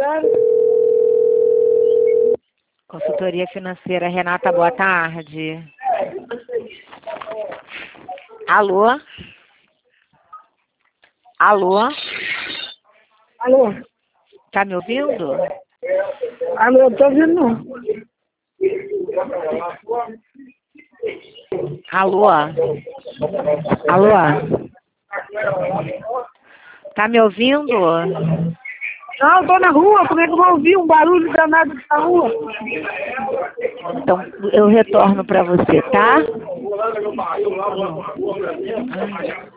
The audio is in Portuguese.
horário. Consultoria financeira, Renata, boa tarde. Alô? Alô? Alô? Tá me ouvindo? Alô, eu tô ouvindo não. Alô? Alô? Tá me ouvindo? Não, eu tô na rua, como é que eu vou ouvir um barulho danado na rua? Então, eu retorno para você, tá?